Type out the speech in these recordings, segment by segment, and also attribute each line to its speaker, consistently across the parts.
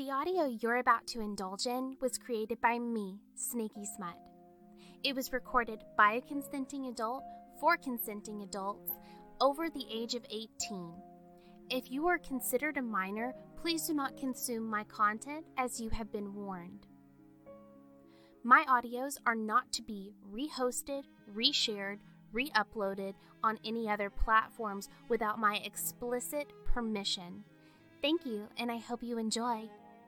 Speaker 1: The audio you're about to indulge in was created by me, Snaky Smut. It was recorded by a consenting adult for consenting adults over the age of 18. If you are considered a minor, please do not consume my content as you have been warned. My audios are not to be rehosted, reshared, re-uploaded on any other platforms without my explicit permission. Thank you, and I hope you enjoy.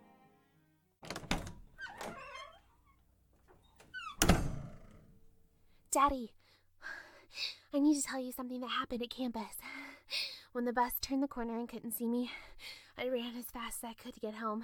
Speaker 1: Daddy, I need to tell you something that happened at campus. When the bus turned the corner and couldn't see me, I ran as fast as I could to get home.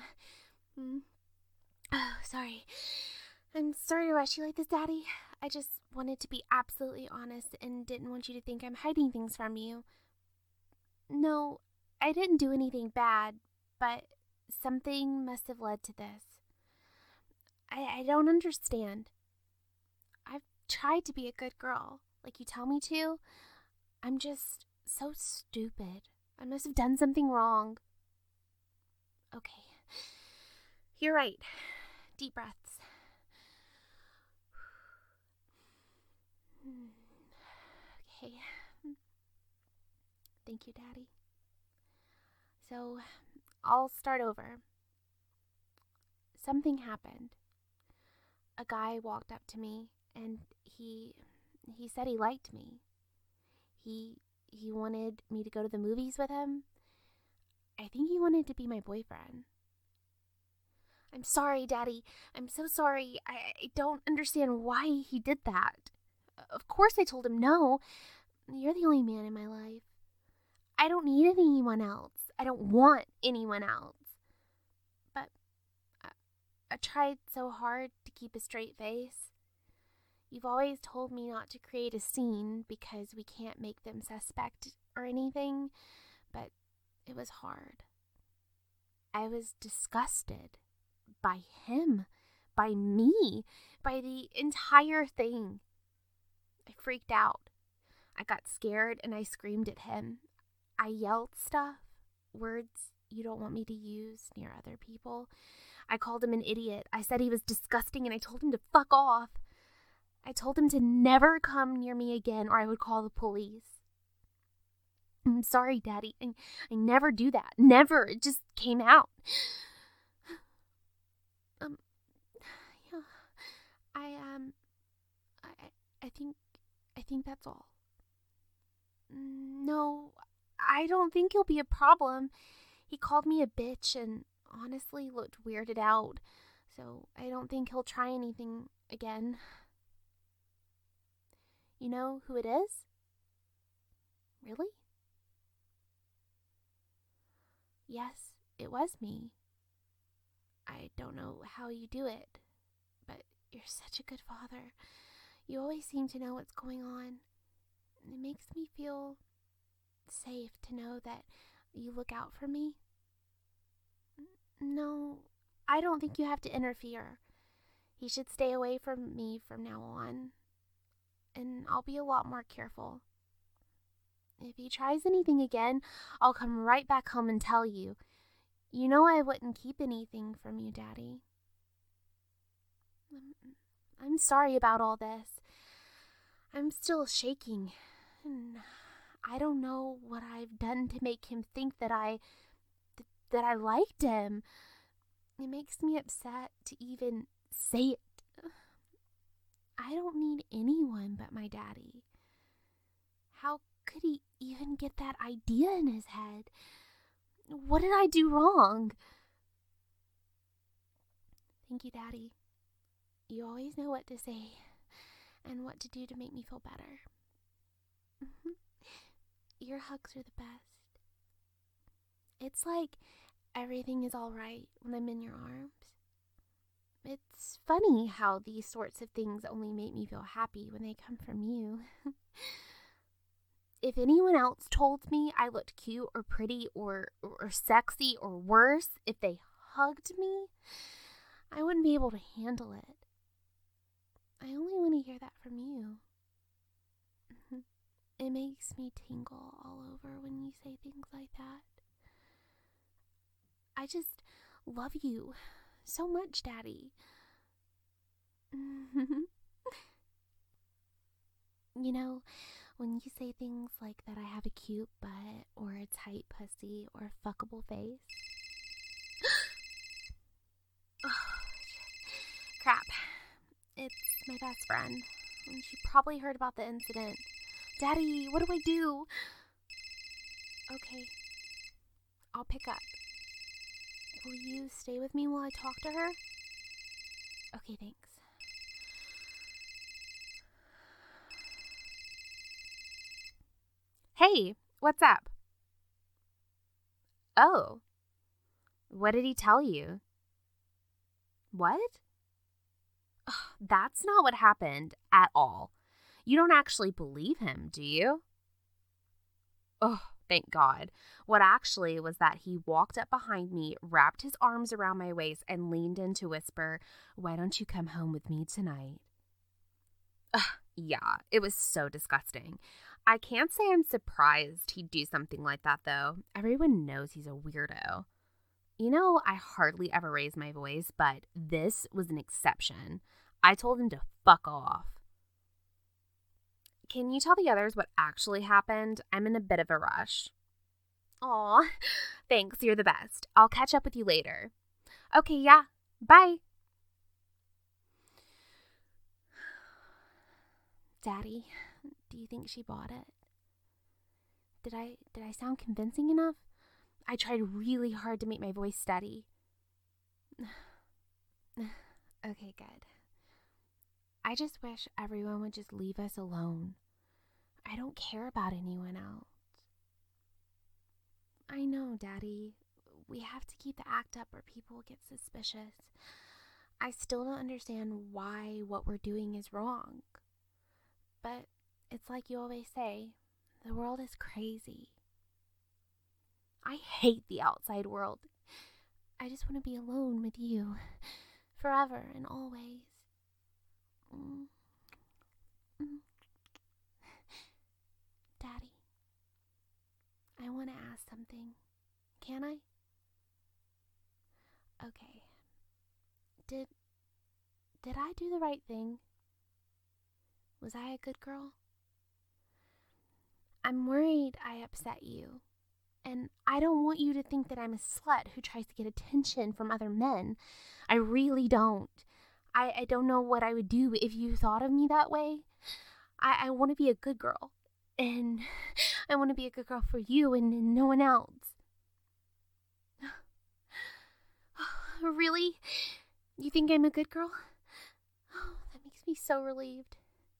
Speaker 1: Oh, sorry. I'm sorry to rush you like this, Daddy. I just wanted to be absolutely honest and didn't want you to think I'm hiding things from you. No, I didn't do anything bad, but something must have led to this. I don't understand. I've tried to be a good girl, like you tell me to. I'm just so stupid. I must have done something wrong. Okay. You're right. Deep breaths. Okay. Thank you, Daddy. So, I'll start over. Something happened. A guy walked up to me and he said he liked me. He wanted me to go to the movies with him. I think he wanted to be my boyfriend. I'm sorry, Daddy. I'm so sorry. I don't understand why he did that. Of course I told him no. You're the only man in my life. I don't need anyone else. I don't want anyone else. But I tried so hard to keep a straight face. You've always told me not to create a scene because we can't make them suspect or anything, but it was hard. I was disgusted by him, by me, by the entire thing. I freaked out. I got scared and I screamed at him. I yelled stuff, words you don't want me to use near other people. I called him an idiot. I said he was disgusting and I told him to fuck off. I told him to never come near me again or I would call the police. I'm sorry, Daddy. I never do that. Never. It just came out. Yeah. I think that's all. No, I don't think he'll be a problem. He called me a bitch and honestly looked weirded out. So I don't think he'll try anything again. You know who it is? Really? Yes, it was me. I don't know how you do it, but you're such a good father. You always seem to know what's going on. It makes me feel safe to know that you look out for me. No, I don't think you have to interfere. He should stay away from me from now on. And I'll be a lot more careful. If he tries anything again, I'll come right back home and tell you. You know I wouldn't keep anything from you, Daddy. I'm sorry about all this. I'm still shaking. And I don't know what I've done to make him think that I liked him. It makes me upset to even say it. I don't need anyone but my daddy. How could he even get that idea in his head? What did I do wrong? Thank you, Daddy. You always know what to say and what to do to make me feel better. Your hugs are the best. It's like everything is all right when I'm in your arms. It's funny how these sorts of things only make me feel happy when they come from you. If anyone else told me I looked cute or pretty or sexy or worse, if they hugged me, I wouldn't be able to handle it. I only want to hear that from you. It makes me tingle all over when you say things like that. I just love you so much, Daddy. You know, when you say things like that I have a cute butt or a tight pussy or a fuckable face. Oh, crap. It's my best friend. And she probably heard about the incident. Daddy, what do I do? Okay. I'll pick up. Will you stay with me while I talk to her? Okay, thanks. Hey, what's up? Oh. What did he tell you? What? Ugh, that's not what happened at all. You don't actually believe him, do you? Oh, thank God. What actually was that he walked up behind me, wrapped his arms around my waist, and leaned in to whisper, "Why don't you come home with me tonight?" Ugh, yeah, it was so disgusting. I can't say I'm surprised he'd do something like that, though. Everyone knows he's a weirdo. You know, I hardly ever raise my voice, but this was an exception. I told him to fuck off. Can you tell the others what actually happened? I'm in a bit of a rush. Aw, thanks, you're the best. I'll catch up with you later. Okay, yeah, bye. Daddy, do you think she bought it? Did I sound convincing enough? I tried really hard to make my voice steady. Okay, good. I just wish everyone would just leave us alone. I don't care about anyone else. I know, Daddy. We have to keep the act up or people get suspicious. I still don't understand why what we're doing is wrong. But it's like you always say, the world is crazy. I hate the outside world. I just want to be alone with you, forever and always. Daddy, I want to ask something. Can I? Okay. Did I do the right thing? Was I a good girl? I'm worried I upset you. And I don't want you to think that I'm a slut who tries to get attention from other men. I really don't. I don't know what I would do if you thought of me that way. I want to be a good girl. And I want to be a good girl for you and no one else. Really? You think I'm a good girl? Oh, that makes me so relieved.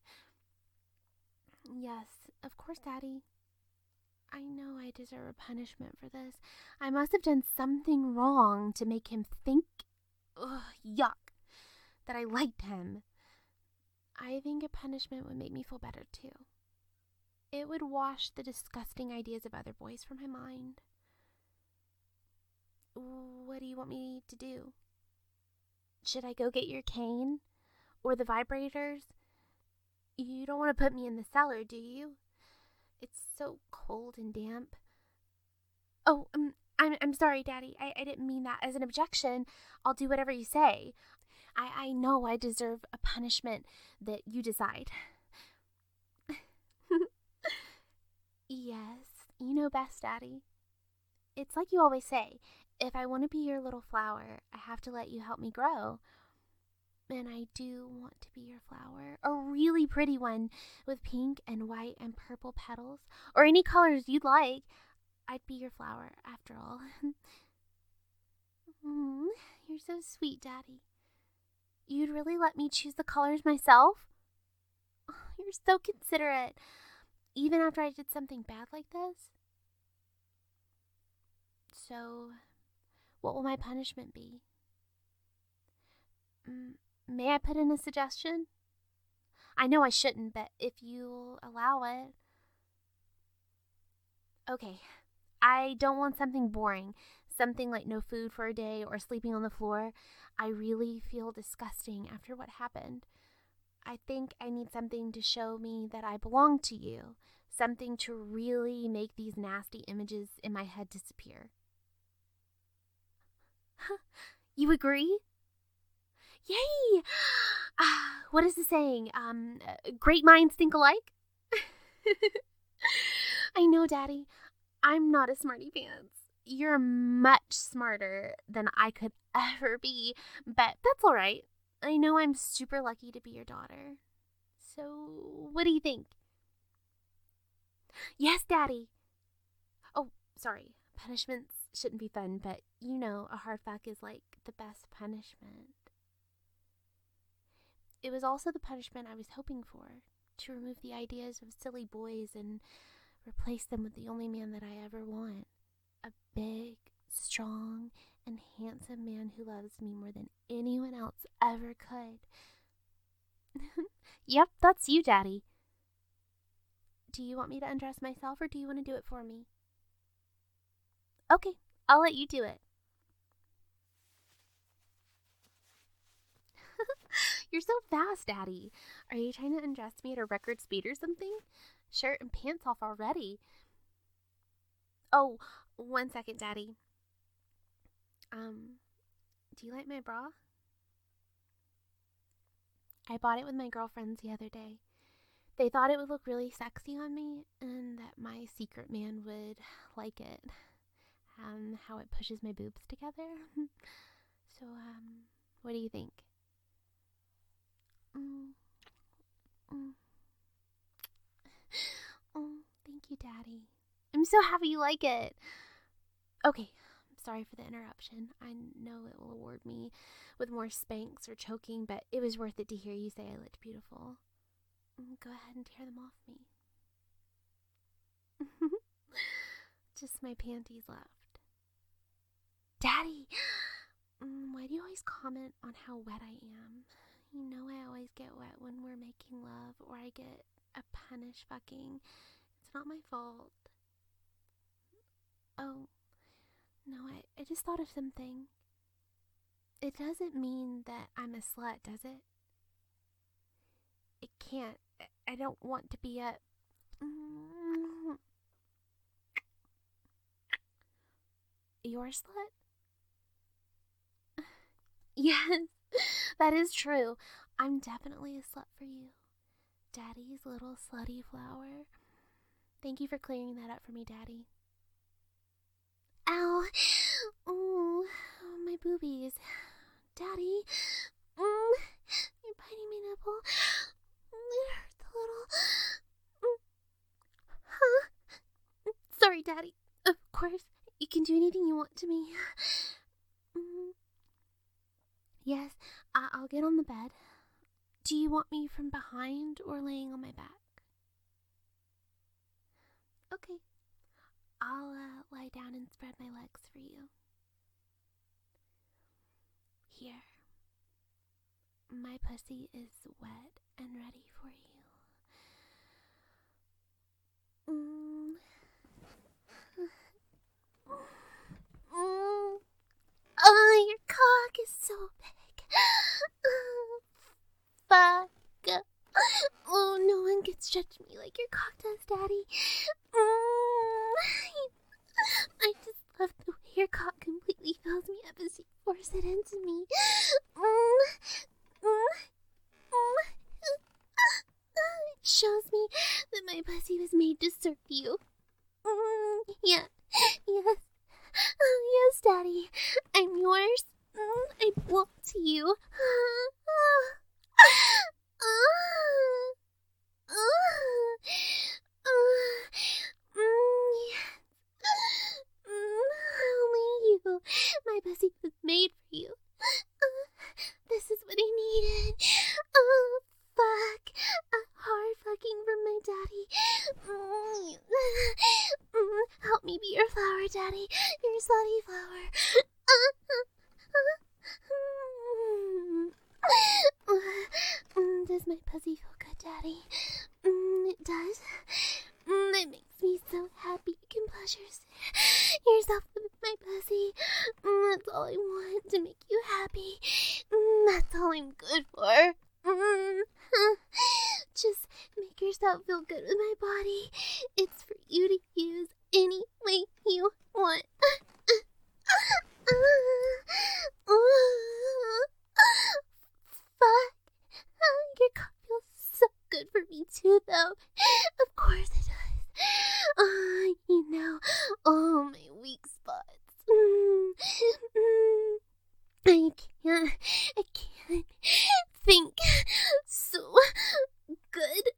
Speaker 1: Yes, of course, Daddy. I know I deserve a punishment for this. I must have done something wrong to make him think, yuck, that I liked him. I think a punishment would make me feel better, too. It would wash the disgusting ideas of other boys from my mind. What do you want me to do? Should I go get your cane? Or the vibrators? You don't want to put me in the cellar, do you? It's so cold and damp. Oh, I'm sorry, Daddy. I didn't mean that as an objection. I'll do whatever you say. I know I deserve a punishment that you decide. Yes, you know best, Daddy. It's like you always say, if I want to be your little flower, I have to let you help me grow. And I do want to be your flower. A really pretty one with pink and white and purple petals. Or any colors you'd like. I'd be your flower, after all. You're so sweet, Daddy. You'd really let me choose the colors myself? Oh, you're so considerate. Even after I did something bad like this? So, what will my punishment be? May I put in a suggestion? I know I shouldn't, but if you'll allow it. Okay, I don't want something boring. Something like no food for a day or sleeping on the floor. I really feel disgusting after what happened. I think I need something to show me that I belong to you. Something to really make these nasty images in my head disappear. You agree? Yay! What is the saying? Great minds think alike? I know, Daddy. I'm not a smarty pants. You're much smarter than I could ever be, but that's all right. I know I'm super lucky to be your daughter. So, what do you think? Yes, Daddy. Oh, sorry. Punishments shouldn't be fun, but you know, a hard fuck is like the best punishment. It was also the punishment I was hoping for, to remove the ideas of silly boys and replace them with the only man that I ever want. A big, strong, and handsome man who loves me more than anyone else ever could. Yep, that's you, Daddy. Do you want me to undress myself, or do you want to do it for me? Okay, I'll let you do it. You're so fast, Daddy. Are you trying to undress me at a record speed or something? Shirt and pants off already. Oh, 1 second, Daddy. Do you like my bra? I bought it with my girlfriends the other day. They thought it would look really sexy on me and that my secret man would like it. How it pushes my boobs together. So, what do you think? Oh, thank you, Daddy. I'm so happy you like it. Okay, sorry for the interruption. I know it will award me with more spanks or choking, but it was worth it to hear you say I looked beautiful. Go ahead and tear them off me. Just my panties left. Daddy! Why do you always comment on how wet I am? You know I always get wet when we're making love, or I get a punish fucking. It's not my fault. Oh, no, I just thought of something. It doesn't mean that I'm a slut, does it? It can't. I don't want to be a... Your slut? Yes, that is true. I'm definitely a slut for you. Daddy's little slutty flower. Thank you for clearing that up for me, Daddy. Ow! Oh, my boobies. Daddy, you're biting my nipple. It hurts a little. Huh? Sorry, Daddy. Of course, you can do anything you want to me. Yes, I'll get on the bed. Do you want me from behind or laying on my back? Okay. I'll lie down and spread my legs for you. Here. My pussy is wet and ready for you. Oh, your cock is so big. Fuck. Oh, no one can stretch me like your cock does, Daddy. I just love the way your cock completely fills me up as you force it into me. It shows me that my pussy was made to serve you. Yeah. Yes. Yes, Daddy. I'm yours. I belong to you. Only you. My pussy was made for you. This is what I needed. Oh, fuck. A hard fucking from my daddy. Help me be your flower, Daddy. Your slutty flower. Does my pussy feel good, Daddy? It does. It makes me so happy. You can pleasure yourself with my pussy. That's all I want, to make you happy. That's all I'm good for. Just make yourself feel good with my body. It's for you to use any way you want. Fuck. Your cock feels so good for me too, though. Of course it does. You know, all my weak spots. I can't think so good.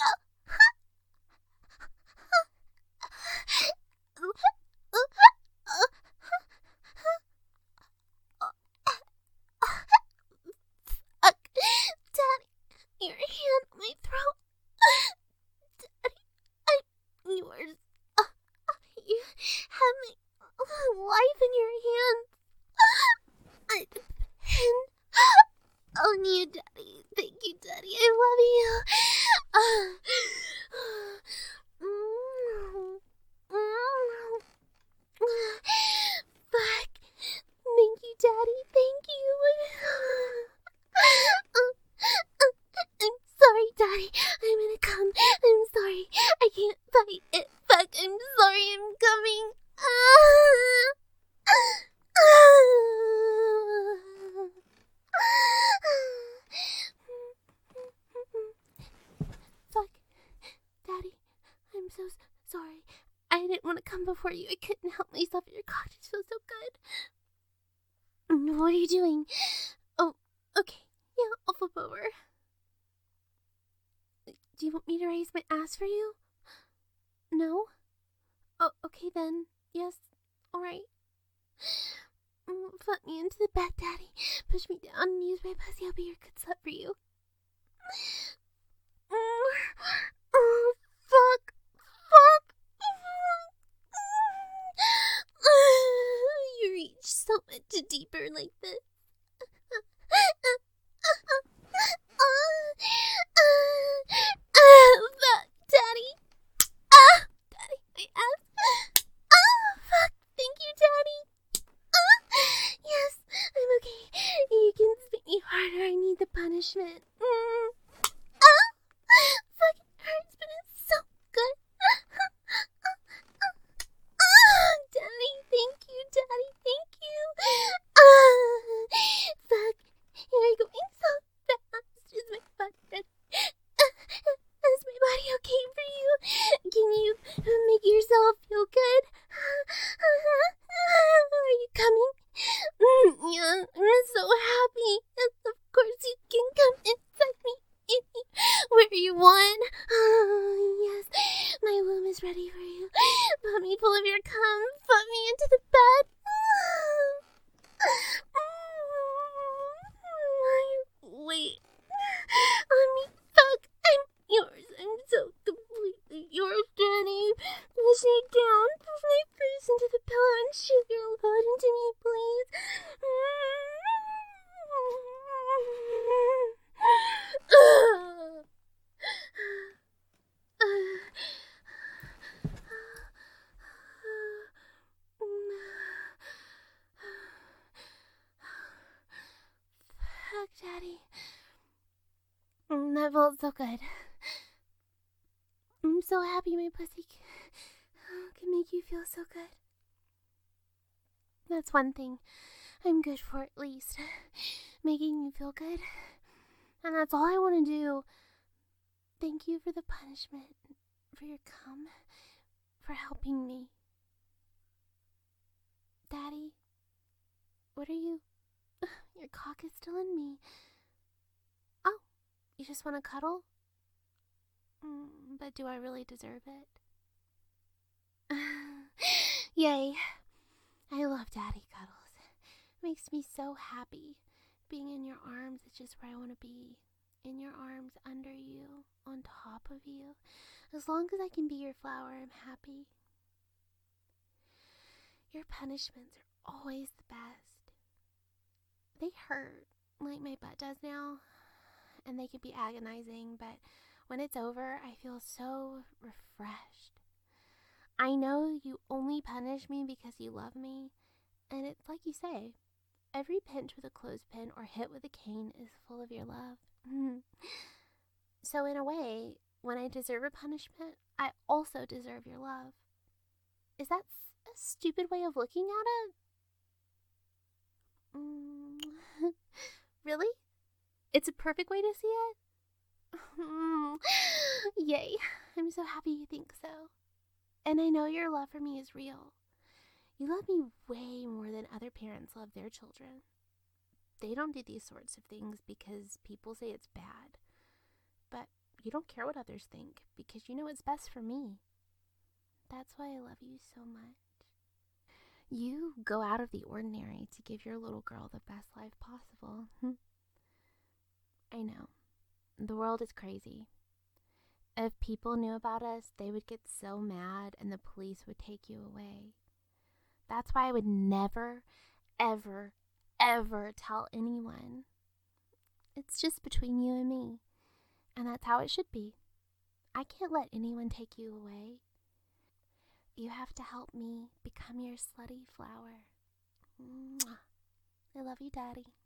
Speaker 1: Fuck. Daddy, your hand on my throat. Daddy, I'm yours. You have my life in your hands. I depend on you, Daddy. Thank you, Daddy. I love you. Fuck. Thank you, Daddy. Thank you. I'm sorry, Daddy. I'm gonna come. I'm sorry. I can't fight it. Fuck. I'm sorry. I'm coming. Fuck. Daddy, I'm so sorry. I didn't want to come before you. I couldn't help myself. Your cock just feels so good. What are you doing? Oh, okay. Yeah, I'll flip over. Do you want me to raise my ass for you? No? Oh, okay then. Yes. Alright. Put me into the bed, Daddy. Push me down and use my pussy. I'll be your good slut for you. Oh, fuck. Fuck. You reach so much deeper like this. Fuck, Daddy. Daddy, my ass. Fuck. Thank you, Daddy. Yes, I'm okay. You can spit me harder. I need the punishment. Fuck, it hurts, but it's so good. Daddy, thank you, Daddy, thank you. Fuck, you're going so fast. Is my butt ready? Is my body okay for you? Can you make yourself feel good? Are you coming? Yeah, I'm so happy. Of course you can come inside me where you want. Yes, my womb is ready for you. Put me full of your cum. Put me into the bed. Wait. On me. Fuck. I'm yours. I'm so completely yours, Daddy. Push me down. Push my face into the pillow and shoot your load into me, please. Fuck, Daddy. That felt so good. I'm so happy my pussy can make you feel so good. That's one thing I'm good for, at least. Making you feel good. And that's all I want to do. Thank you for the punishment, for your cum, for helping me. Daddy, what are you? Your cock is still in me. Oh, you just want to cuddle? But do I really deserve it? Yay. I love daddy cuddles. It makes me so happy. Being in your arms is just where I want to be. In your arms, under you, on top of you. As long as I can be your flower, I'm happy. Your punishments are always the best. They hurt, like my butt does now, and they can be agonizing, but when it's over, I feel so refreshed. I know you only punish me because you love me, and it's like you say, every pinch with a clothespin or hit with a cane is full of your love. So in a way, when I deserve a punishment, I also deserve your love. Is that a stupid way of looking at it? Mm. Really? It's a perfect way to see it? Yay. I'm so happy you think so. And I know your love for me is real. You love me way more than other parents love their children. They don't do these sorts of things because people say it's bad. But you don't care what others think because you know what's best for me. That's why I love you so much. You go out of the ordinary to give your little girl the best life possible. I know. The world is crazy. If people knew about us, they would get so mad and the police would take you away. That's why I would never, ever, ever tell anyone. It's just between you and me. And that's how it should be. I can't let anyone take you away. You have to help me become your slutty flower. Mwah. I love you, Daddy.